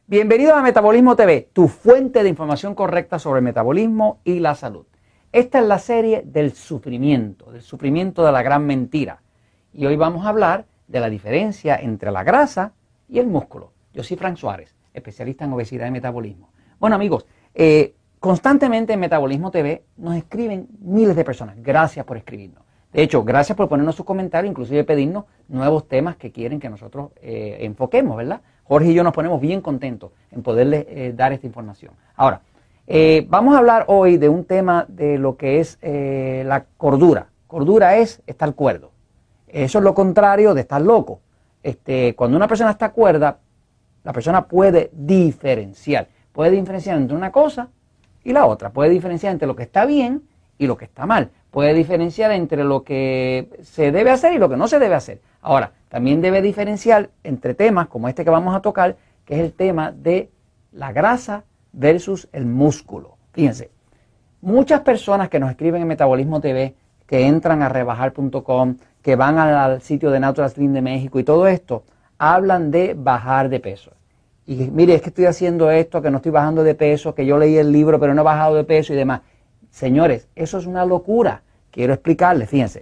Bienvenidos a Metabolismo TV, tu fuente de información correcta sobre el metabolismo y la salud. Esta es la serie del sufrimiento de la gran mentira. Y hoy vamos a hablar de la diferencia entre la grasa y el músculo. Yo soy Frank Suárez, especialista en obesidad y metabolismo. Bueno amigos, constantemente en Metabolismo TV nos escriben miles de personas. Gracias por escribirnos. De hecho, gracias por ponernos sus comentarios, inclusive pedirnos nuevos temas que quieren que nosotros enfoquemos, ¿verdad? Jorge y yo nos ponemos bien contentos en poderles dar esta información. Ahora, vamos a hablar hoy de un tema de lo que es la cordura. Cordura es estar cuerdo. Eso es lo contrario de estar loco. Cuando una persona está cuerda, la persona puede diferenciar. Puede diferenciar entre una cosa y la otra. Puede diferenciar entre lo que está bien y lo que está mal. Puede diferenciar entre lo que se debe hacer y lo que no se debe hacer. Ahora, también debe diferenciar entre temas como este que vamos a tocar, que es el tema de la grasa versus el músculo. Fíjense, muchas personas que nos escriben en Metabolismo TV, que entran a rebajar.com, que van al sitio de Natural Slim de México y todo esto, hablan de bajar de peso. Y mire, es que estoy haciendo esto, que no estoy bajando de peso, que yo leí el libro pero no he bajado de peso y demás. Señores, eso es una locura. Quiero explicarles, fíjense.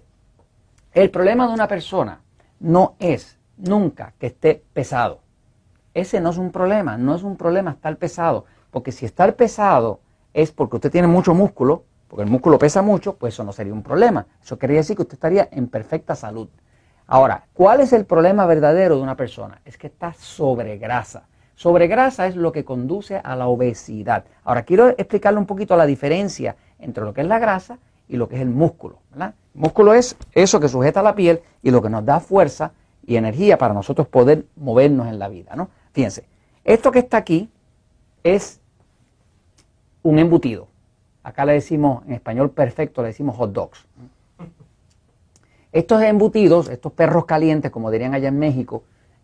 El problema de una persona no es nunca que esté pesado. Ese no es un problema, no es un problema estar pesado. Porque si estar pesado es porque usted tiene mucho músculo, porque el músculo pesa mucho, pues eso no sería un problema. Eso querría decir que usted estaría en perfecta salud. Ahora, ¿cuál es el problema verdadero de una persona? Es que está sobregrasa. Sobregrasa es lo que conduce a la obesidad. Ahora, quiero explicarle un poquito la diferencia entre lo que es la grasa y lo que es el músculo, ¿verdad? El músculo es eso que sujeta la piel y lo que nos da fuerza y energía para nosotros poder movernos en la vida, ¿no? Fíjense, esto que está aquí es un embutido. Acá le decimos, en español perfecto, le decimos hot dogs. Estos embutidos, estos perros calientes, como dirían allá en México,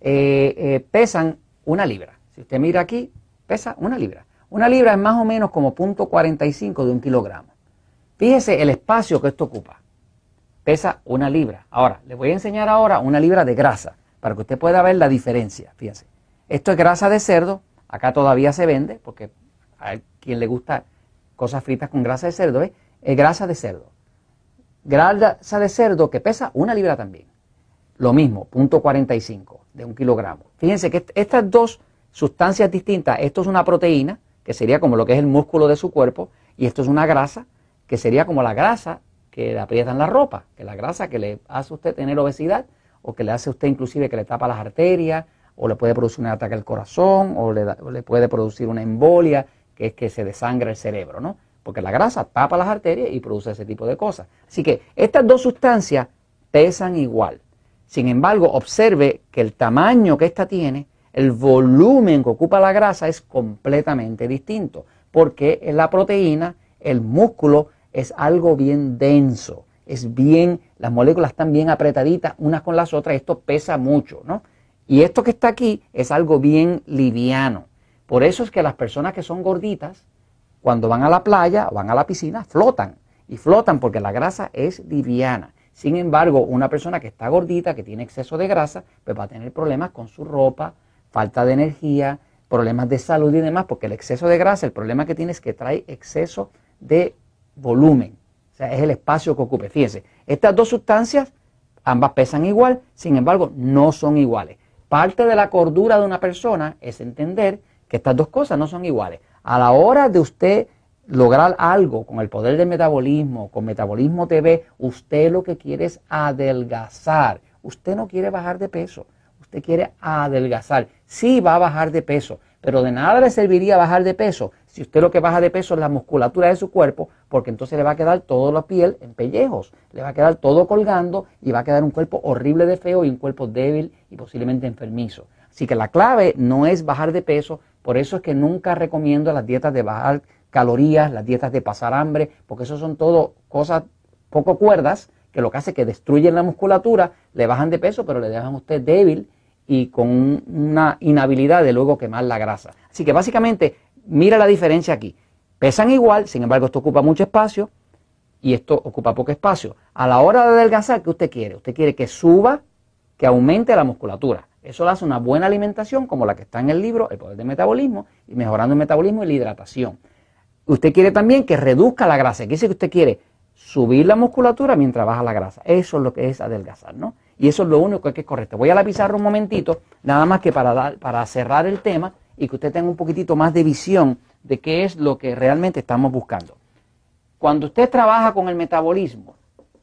pesan 1 libra. Si usted mira aquí, pesa 1 libra. 1 libra es más o menos como 0.45 de 1 kilogramo. Fíjese el espacio que esto ocupa. Pesa 1 libra. Ahora, les voy a enseñar ahora 1 libra de grasa, para que usted pueda ver la diferencia. Fíjense, esto es grasa de cerdo. Acá todavía se vende, porque a quien le gusta cosas fritas con grasa de cerdo, es grasa de cerdo. Grasa de cerdo que pesa 1 libra también. Lo mismo, 0.45 de 1 kilogramo. Fíjense que estas dos sustancias distintas, esto es una proteína, que sería como lo que es el músculo de su cuerpo, y esto es una grasa, que sería como la grasa que le aprieta en la ropa, que la grasa que le hace a usted tener obesidad, o que le hace a usted inclusive que le tapa las arterias, o le puede producir un ataque al corazón, o le puede producir una embolia, que es que se desangra el cerebro, ¿no? Porque la grasa tapa las arterias y produce ese tipo de cosas. Así que estas dos sustancias pesan igual. Sin embargo, observe que el tamaño que esta tiene, el volumen que ocupa la grasa es completamente distinto. Porque en la proteína, el músculo es algo bien denso. Las moléculas están bien apretaditas unas con las otras. Esto pesa mucho, ¿no? Y esto que está aquí es algo bien liviano. Por eso es que las personas que son gorditas, cuando van a la playa o van a la piscina, flotan. Y flotan porque la grasa es liviana. Sin embargo, una persona que está gordita, que tiene exceso de grasa, pues va a tener problemas con su ropa, falta de energía, problemas de salud y demás, porque el exceso de grasa, el problema que tiene es que trae exceso de volumen. O sea, es el espacio que ocupe. Fíjense, estas dos sustancias, ambas pesan igual, sin embargo, no son iguales. Parte de la cordura de una persona es entender que estas dos cosas no son iguales. A la hora de usted lograr algo con el poder del metabolismo, con Metabolismo TV, usted lo que quiere es adelgazar. Usted no quiere bajar de peso, usted quiere adelgazar. Sí va a bajar de peso, pero de nada le serviría bajar de peso si usted lo que baja de peso es la musculatura de su cuerpo, porque entonces le va a quedar toda la piel en pellejos, le va a quedar todo colgando y va a quedar un cuerpo horrible de feo y un cuerpo débil y posiblemente enfermizo. Así que la clave no es bajar de peso, por eso es que nunca recomiendo las dietas de bajar calorías, las dietas de pasar hambre, porque eso son todo cosas poco cuerdas, que lo que hace es que destruyen la musculatura, le bajan de peso, pero le dejan a usted débil y con una inhabilidad de luego quemar la grasa. Así que básicamente, mira la diferencia aquí. Pesan igual, sin embargo esto ocupa mucho espacio y esto ocupa poco espacio. A la hora de adelgazar, ¿qué usted quiere? Usted quiere que suba, que aumente la musculatura. Eso lo hace una buena alimentación como la que está en el libro, El Poder del Metabolismo, y mejorando el metabolismo y la hidratación. Usted quiere también que reduzca la grasa, que dice que usted quiere subir la musculatura mientras baja la grasa. Eso es lo que es adelgazar, ¿no? Y eso es lo único que es correcto. Voy a la pizarra un momentito, nada más que para cerrar el tema y que usted tenga un poquitito más de visión de qué es lo que realmente estamos buscando. Cuando usted trabaja con el metabolismo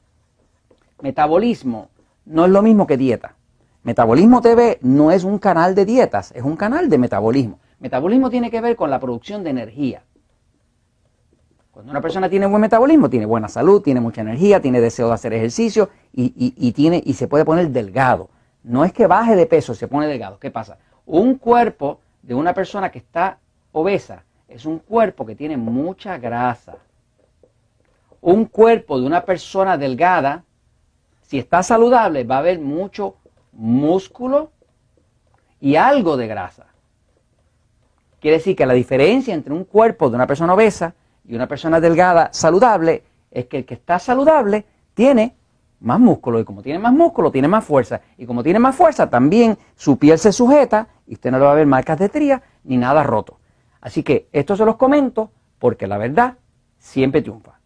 no es lo mismo que dieta. Metabolismo TV no es un canal de dietas, es un canal de metabolismo. Metabolismo tiene que ver con la producción de energía. Cuando una persona tiene buen metabolismo, tiene buena salud, tiene mucha energía, tiene deseo de hacer ejercicio y se puede poner delgado. No es que baje de peso, se pone delgado. ¿Qué pasa? Un cuerpo de una persona que está obesa es un cuerpo que tiene mucha grasa. Un cuerpo de una persona delgada, si está saludable, va a haber mucho músculo y algo de grasa. Quiere decir que la diferencia entre un cuerpo de una persona obesa y una persona delgada saludable es que el que está saludable tiene más músculo, y como tiene más músculo tiene más fuerza, y como tiene más fuerza también su piel se sujeta y usted no le va a ver marcas de estrías ni nada roto. Así que esto se los comento porque la verdad siempre triunfa.